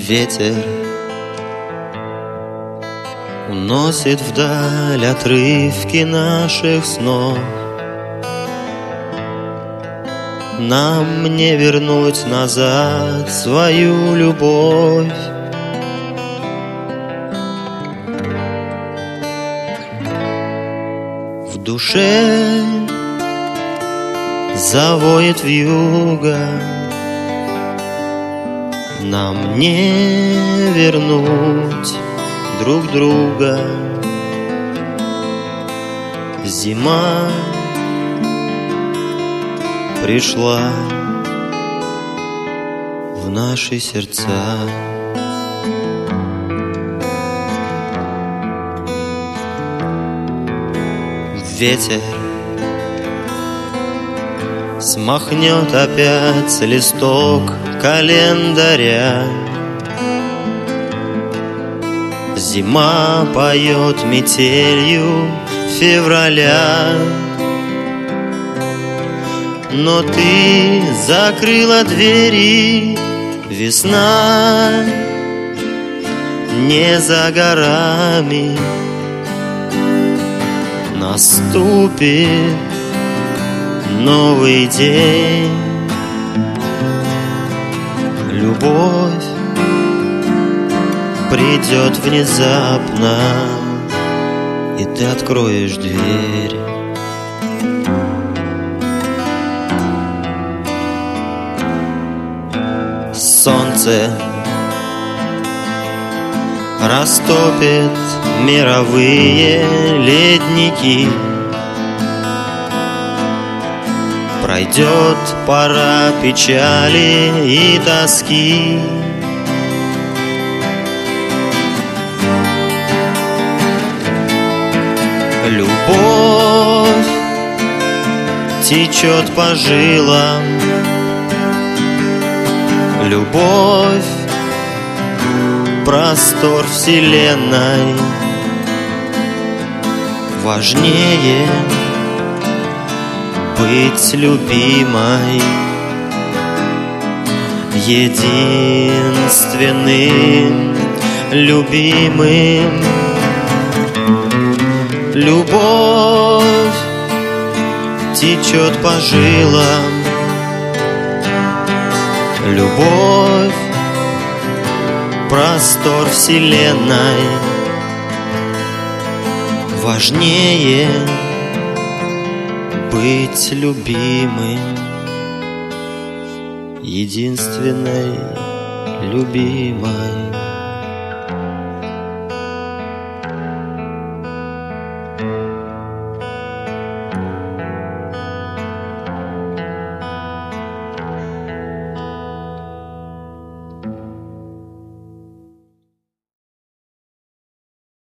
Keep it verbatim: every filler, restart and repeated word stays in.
Ветер уносит вдаль отрывки наших снов. Нам не вернуть назад свою любовь. В душе завоет вьюга, нам не вернуть друг друга. Зима пришла в наши сердца. Ветер смахнет опять листок календаря. Зима поет метелью февраля. Но ты закрыла двери, весна не за горами. Наступит новый день. Любовь придет внезапно, и ты откроешь дверь. Солнце растопит мировые ледники. Пройдет пора печали и тоски. Любовь течет по жилам. Любовь — простор вселенной. Важнее быть любимой, единственным любимым. Любовь течет по жилам. Любовь — простор вселенной. Важнее быть любимым, единственной любимой.